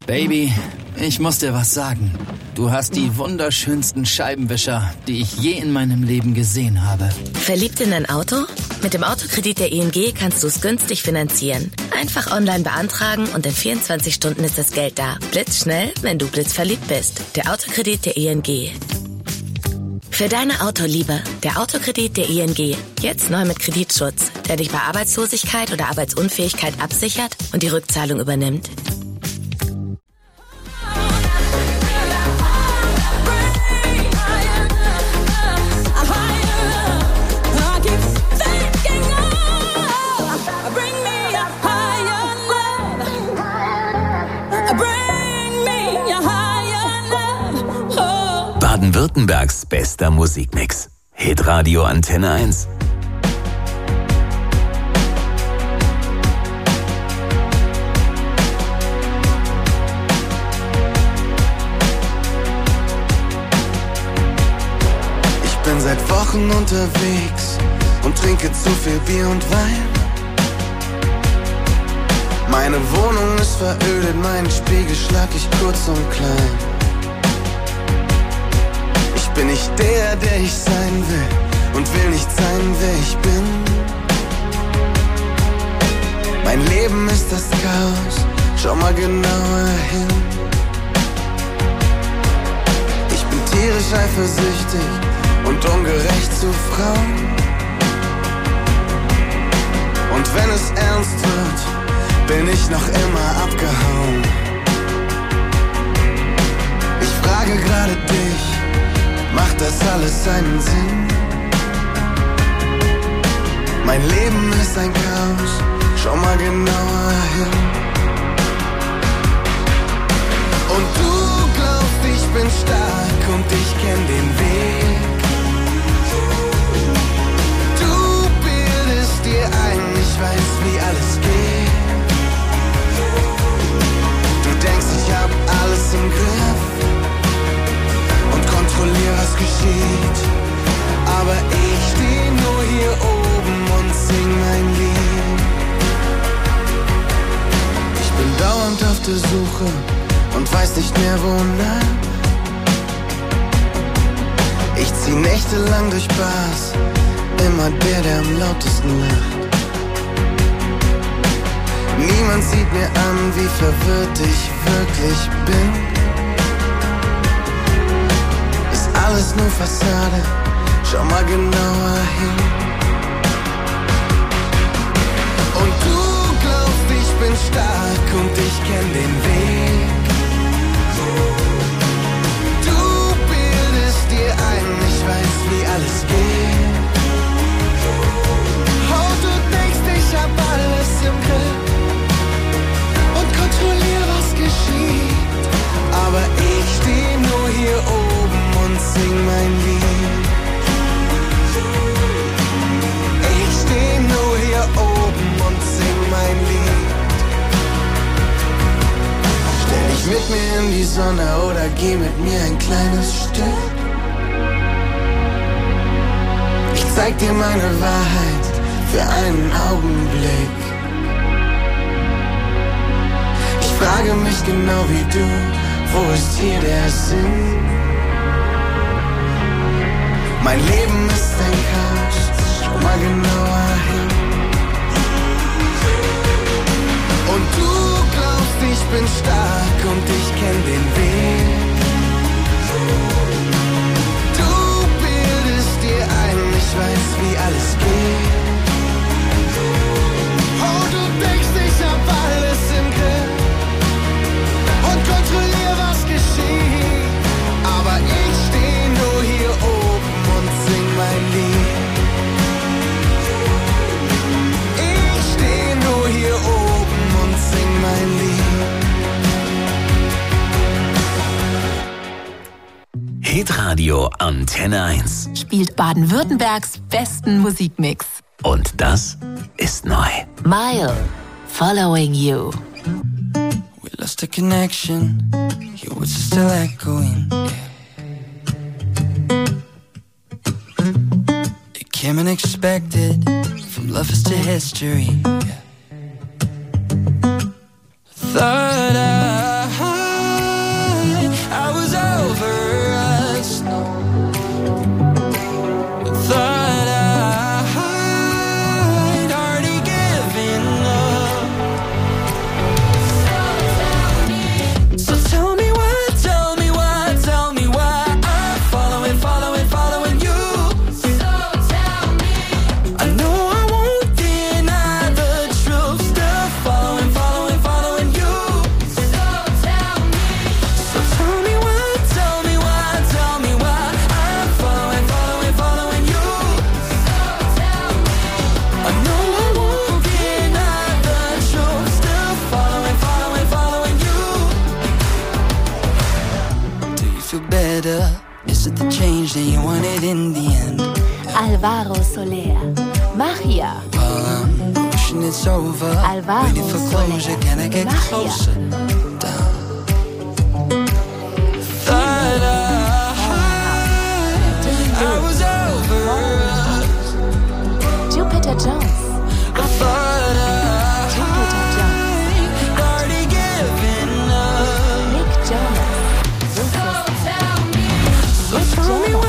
Baby, ich muss dir was sagen. Du hast die wunderschönsten Scheibenwischer, die ich je in meinem Leben gesehen habe. Verliebt in ein Auto? Mit dem Autokredit der ING kannst du es günstig finanzieren. Einfach online beantragen und in 24 Stunden ist das Geld da. Blitzschnell, wenn du blitzverliebt bist. Der Autokredit der ING. Für deine Autoliebe, der Autokredit der ING. Jetzt neu mit Kreditschutz, der dich bei Arbeitslosigkeit oder Arbeitsunfähigkeit absichert und die Rückzahlung übernimmt. Baden-Württembergs bester Musikmix. Hitradio Antenne 1. Ich bin seit Wochen unterwegs und trinke zu viel Bier und Wein. Meine Wohnung ist verödet, meinen Spiegel schlag ich kurz und klein. Ich bin nicht der ich sein will und will nicht sein, wer ich bin. Mein Leben ist das Chaos, schau mal genauer hin. Ich bin tierisch eifersüchtig und ungerecht zu Frauen. Und wenn es ernst wird, bin ich noch immer abgehauen. Ich frage gerade dich, macht das alles seinen Sinn? Mein Leben ist ein Chaos, schau mal genauer hin. Und du glaubst, ich bin stark und ich kenn den Weg. Du bildest dir ein, ich weiß, wie alles geht. Du denkst, ich hab alles im Griff und kontrollier, was geschieht. Aber ich steh nur hier oben und sing mein Lied. Ich bin dauernd auf der Suche und weiß nicht mehr wonach. Ich zieh nächtelang durch Bars, immer der am lautesten lacht. Niemand sieht mir an, wie verwirrt ich wirklich bin. Alles nur Fassade, schau mal genauer hin. Und du glaubst, ich bin stark und ich kenn den Weg. Du bildest dir ein, ich weiß, wie alles geht. Oh, du denkst, ich hab alles im Griff und kontrollier, was geschieht. Aber ich steh nur hier oben und sing mein Lied. Ich steh nur hier oben und sing mein Lied. Stell dich mit mir in die Sonne oder geh mit mir ein kleines Stück. Ich zeig dir meine Wahrheit für einen Augenblick. Ich frage mich genau wie du, wo ist hier der Sinn? Mein Leben ist ein Chaos, schau mal genauer hin. Und du glaubst, ich bin stark und ich kenn den Weg. Du bildest dir ein, ich weiß, wie alles geht. Oh, du denkst, ich hab alles im Griff und kontrollier, was geschieht. Aber ich steh nur hier oben und sing mein Lied. Ich steh nur hier oben und sing mein Lied. Hitradio Antenne 1 spielt Baden-Württembergs besten Musikmix. Und das ist neu. Mile, Following You. We lost a connection, your words are still echoing. It came unexpected, from lovers to history. Thought I revenge than you wanted in the end. Alvaro Soler, Magia. Wishing it's over. Alvaro Waiting for closure. Soler, Can I get Magia. closer? Thought I was over. Jupiter Jones. Jupiter Jones. Already given up. Nick Jonas. This is So tell me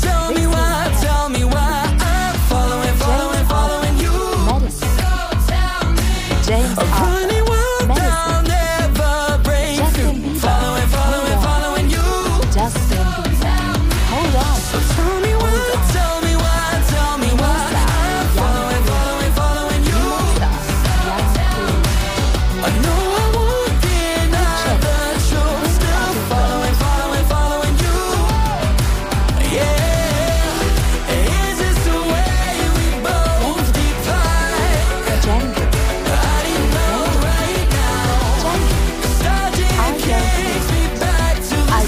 why I'm following you. Medicine. James Arthur. Running wild, I'll never break Justin through. Bieber. Following you. Justin Bieber. Hold on. So tell me why I'm following you. I know I won't deny the truth. Still following you. Yeah, is this the way we both define? Django. I didn't know right now. Starting takes me back to the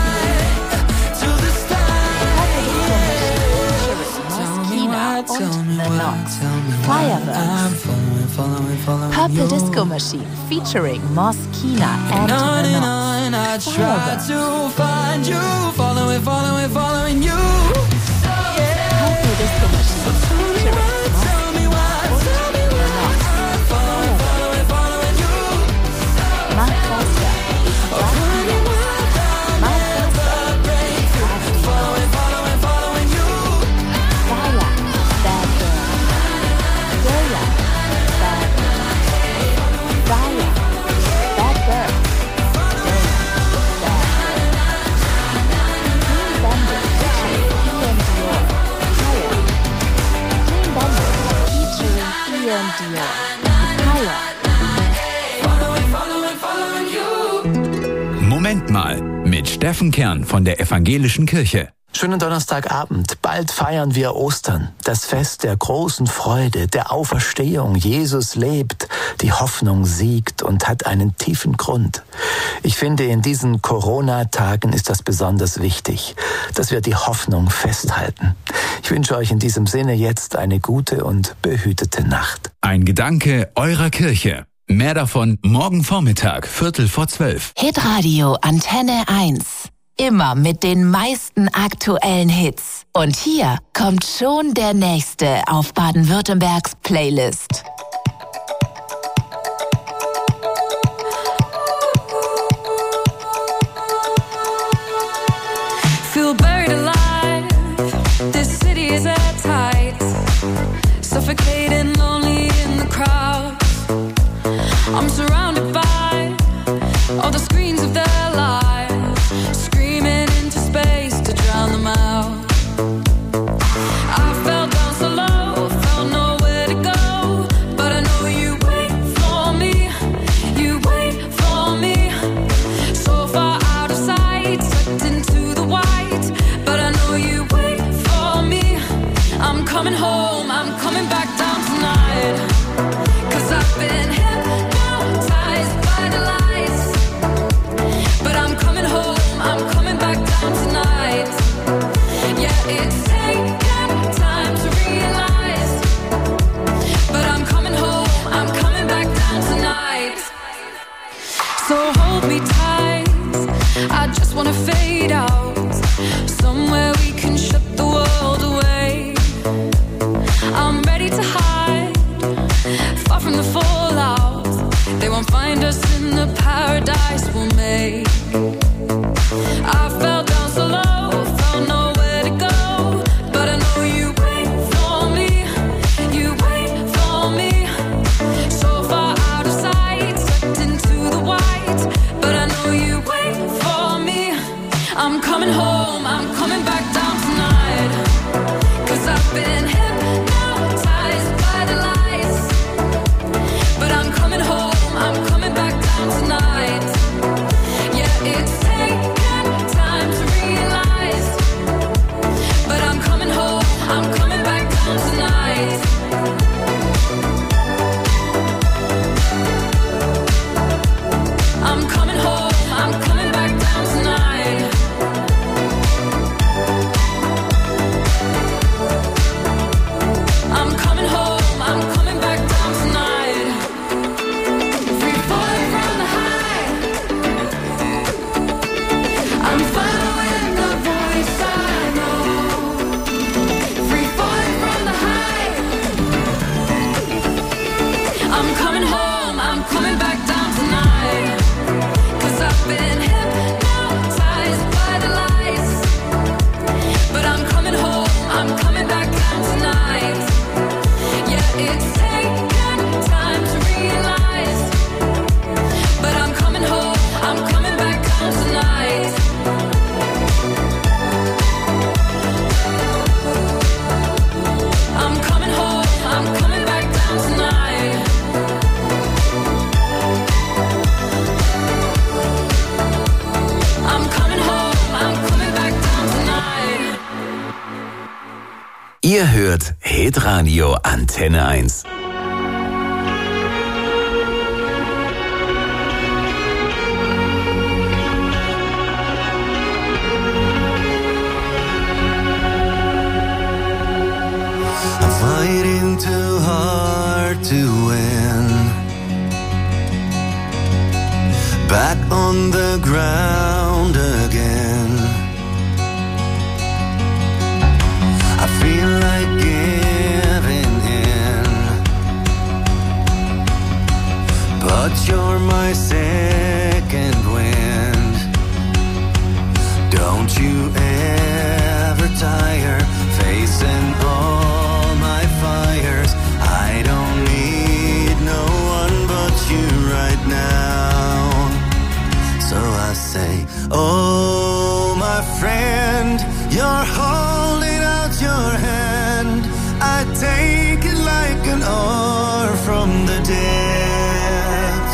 Fireworks. Purple Disco Machine featuring Moskina and On The and Knots. on, I try Fireworks. to find you, following you. Purple Disco Machine featuring Tell me why, I'm following you. Mark Foster. Running wild, I'll never break through. Following you. Gaia. Bad Girl. Goya. Bad Girl. Gaia. Bad Girl. Clean Bandit featuring Ian Dior. Higher. Clean Bandit featuring Ian Dior. Higher. Moment mal mit Steffen Kern von der Evangelischen Kirche. Schönen Donnerstagabend. Bald feiern wir Ostern. Das Fest der großen Freude, der Auferstehung. Jesus lebt, die Hoffnung siegt und hat einen tiefen Grund. Ich finde, in diesen Corona-Tagen ist das besonders wichtig, dass wir die Hoffnung festhalten. Ich wünsche euch in diesem Sinne jetzt eine gute und behütete Nacht. Ein Gedanke eurer Kirche. Mehr davon morgen Vormittag, 11:45. Hitradio Antenne 1. Immer mit den meisten aktuellen Hits. Und hier kommt schon der nächste auf Baden-Württembergs Playlist. Feel buried alive. This city is at tight. Suffocating, lonely in the crowd. I'm surrounded by all the screens of their lives, screaming into space to drown them out. I fell down so low, felt nowhere to go, but I know you wait for me, you wait for me. So far out of sight, sucked into the white, but I know you wait for me. I'm coming home, I'm coming back down tonight, 'cause I've been hypnotized by the lights. But I'm coming home, I'm coming back down tonight. Yeah, it's taken time to realize, but I'm coming home, I'm coming back down tonight. So hold me tight, I just wanna fade out, somewhere we can shut the world away. I'm ready to hide, far from the fallout. They won't find us in the paradise we'll make. I fell down so low, found nowhere to go, but I know you wait for me, you wait for me. So far out of sight, sucked into the white, but I know you wait for me. I'm coming home, I'm coming back down tonight, 'cause I've been hypnotized by the lights. But I'm coming home, I'm coming back down tonight. Yeah, it's Ihr hört Hitradio Antenne 1. I'm fighting too hard to win. Back on the ground again. I feel like giving in, but you're my second wind. Don't you ever tire facing all my fires. I don't need no one but you right now. So I say, oh my friend, you're holding out your hand. I take it like an oar from the depths.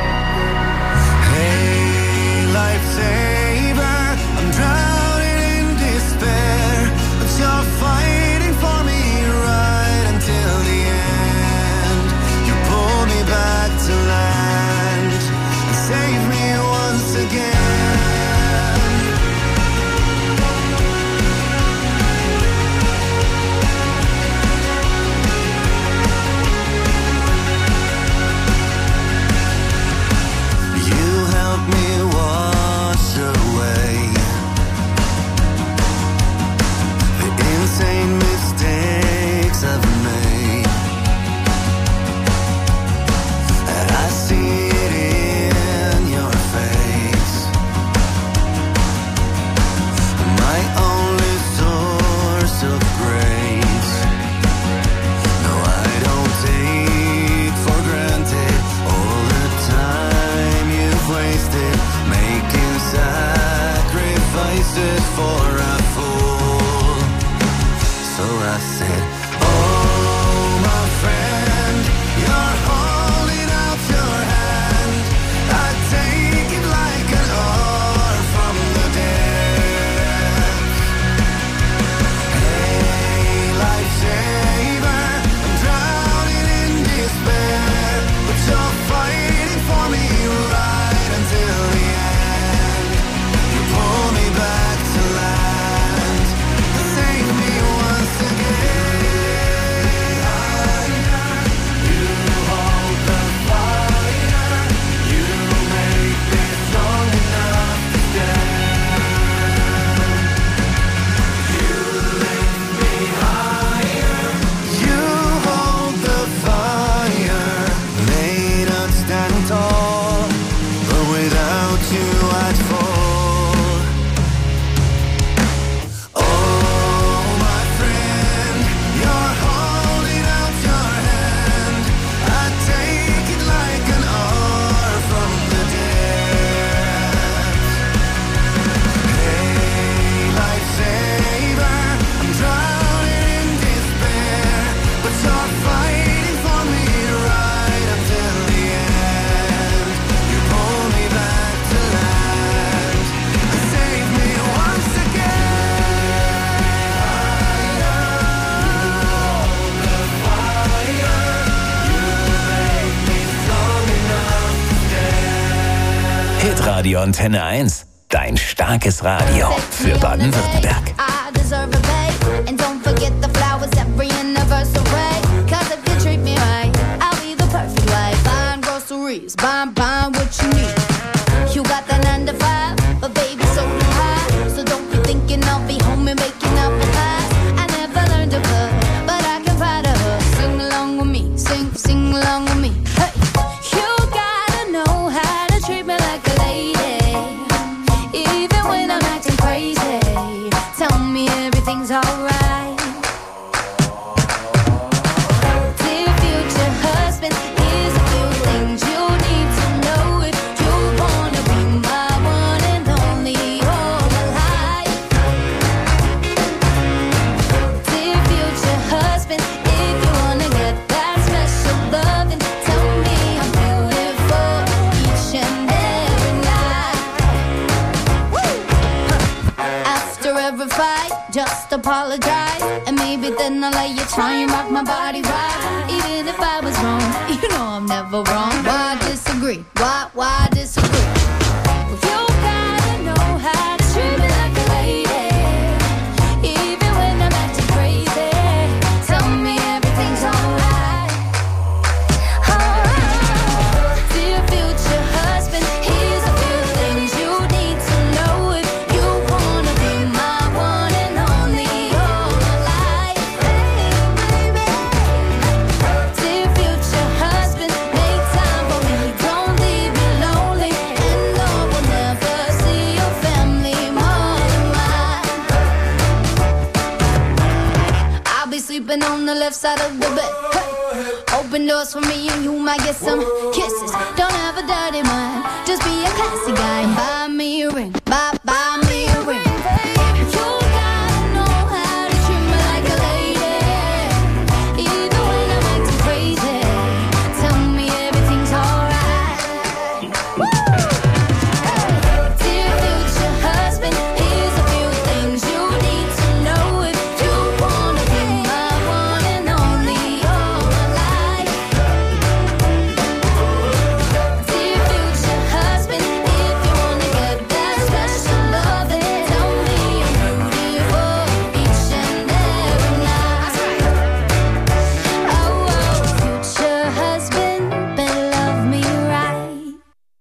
Hey, lifesaver, I'm drowning in despair, but you're fighting for me right until the end. You pull me back to land and save me once again. Mistakes I've made, and I see it in your face. My only source of grace. No, I don't take for granted all the time you've wasted making sacrifices for a fool. So I said, oh my friend, you're holding out your hand. I take it like an oar from the depths. Hey, lifesaver, I'm drowning in despair, but you're fighting for me right until the end. You pull me back to land, save me once again. You hold the fire, you make me strong enough to stand. You lift me higher, you hold the fire, made us stand tall, but without you I'd fall. Oh my friend, you're holding out your hand. I take it like an oar from the depths. Hey, lifesaver, I'm drowning in despair, but you're fighting for me right until the end. You pull me back to land and save me once again. Hitradio Antenne 1. Dein starkes Radio für Baden-Württemberg. I deserve a babe, and don't forget the flowers every anniversary. 'Cause if you treat me right, I'll be the perfect wife. Buying groceries, buying what you need. You got that 9 to 5, but baby, so do I. So don't be thinking I'll be home and making up the pies. I never learned to cook, but I can find a hook. Sing along with me, sing along with me. Hey, you gotta know how to treat me like a lady, even when I'm acting crazy. Tell me everything's alright. Dear future husband, here's a few things you need to terrified. Just apologize, and maybe then I'll let you try and rock my body right. Even if I was wrong, you know I'm never wrong. Why disagree? Why disagree? Well, you gotta know how to treat me like a lady, even when I'm acting crazy. Tell me everything's alright. Dear future husband, here's a few things you need to know if you wanna be my one and only all my life. Dear future husband, make time for me, don't leave me lonely, and Lord will never see your family more than mine. I'll be sleeping on the left side of the bed. Hey. Open doors for me and you might get some kisses. Don't have a dirty mind, just be a classy guy and buy me a ring. Buy me a ring. You gotta know how to treat me like a lady, even when I'm acting crazy. Tell me everything's alright. Dear future husband, here's a few things you need to know if you wanna be my one and only all my life. Dear future husband, if you wanna get that special loving, tell me I'm beautiful each and every night. Oh, future husband, better love me right.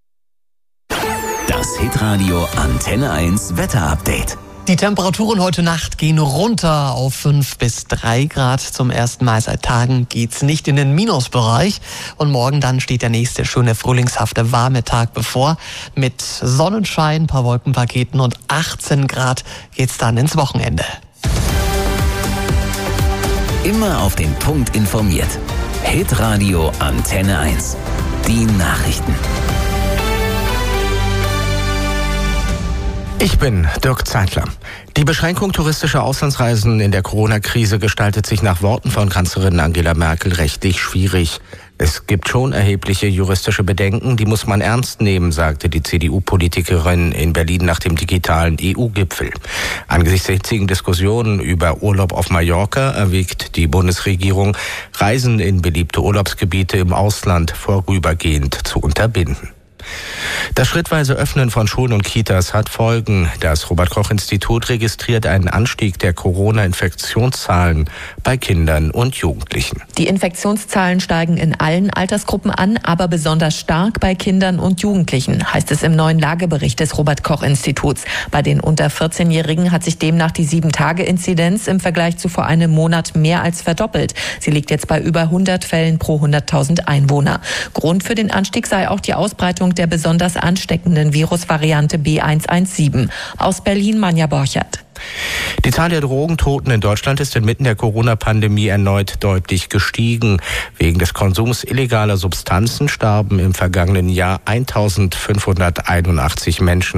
Das Hitradio Antenne 1 Wetterupdate. Die Temperaturen heute Nacht gehen runter auf 5 bis 3 Grad. Zum ersten Mal seit Tagen geht's nicht in den Minusbereich. Und morgen dann steht der nächste schöne frühlingshafte warme Tag bevor. Mit Sonnenschein, ein paar Wolkenpaketen und 18 Grad geht's dann ins Wochenende. Immer auf den Punkt informiert. Hitradio Antenne 1. Die Nachrichten. Ich bin Dirk Zeitler. Die Beschränkung touristischer Auslandsreisen in der Corona-Krise gestaltet sich nach Worten von Kanzlerin Angela Merkel rechtlich schwierig. Es gibt schon erhebliche juristische Bedenken, die muss man ernst nehmen, sagte die CDU-Politikerin in Berlin nach dem digitalen EU-Gipfel. Angesichts der hitzigen Diskussionen über Urlaub auf Mallorca erwägt die Bundesregierung, Reisen in beliebte Urlaubsgebiete im Ausland vorübergehend zu unterbinden. Das schrittweise Öffnen von Schulen und Kitas hat Folgen. Das Robert-Koch-Institut registriert einen Anstieg der Corona-Infektionszahlen bei Kindern und Jugendlichen. Die Infektionszahlen steigen in allen Altersgruppen an, aber besonders stark bei Kindern und Jugendlichen, heißt es im neuen Lagebericht des Robert-Koch-Instituts. Bei den unter 14-Jährigen hat sich demnach die 7-Tage-Inzidenz im Vergleich zu vor einem Monat mehr als verdoppelt. Sie liegt jetzt bei über 100 Fällen pro 100.000 Einwohner. Grund für den Anstieg sei auch die Ausbreitung der besonders ansteckenden Virusvariante B117. Aus Berlin, Manja Borchert. Die Zahl der Drogentoten in Deutschland ist inmitten der Corona-Pandemie erneut deutlich gestiegen. Wegen des Konsums illegaler Substanzen starben im vergangenen Jahr 1.581 Menschen.